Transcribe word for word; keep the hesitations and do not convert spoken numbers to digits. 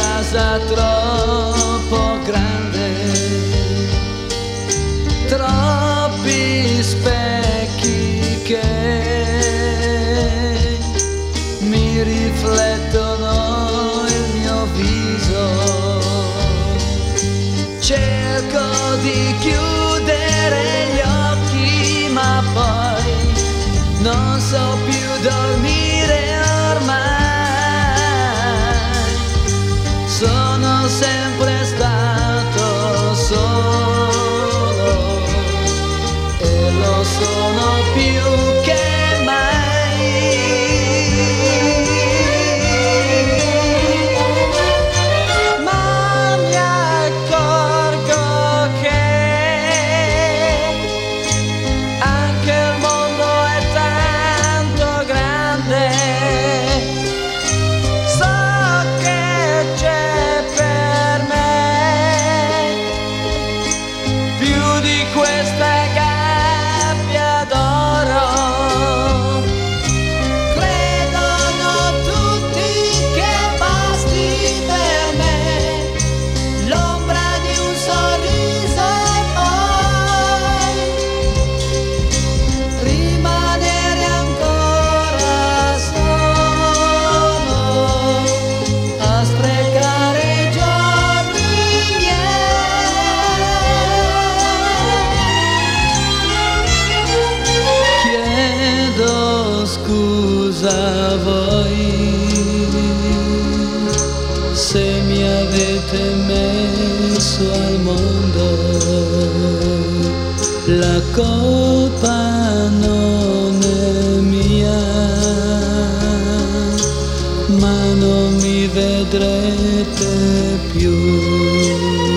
casa troppo grande, troppi specchi che mi riflettono il mio viso. Cerco di chiudere gli occhi ma poi non so più dormire ormai. Sono sempre stato solo e lo sono più che mai. Ma mi accorgo che anche il mondo è tanto grande. So che c'è per me più di questa gabbia d'oro. Credono tutti che basti per me l'ombra di un sorriso e poi rimanere ancora solo a sprecare i giorni miei. Chiedo scusa a voi se mi avete messo al mondo. La colpa non è mia, ma non mi vedrete più.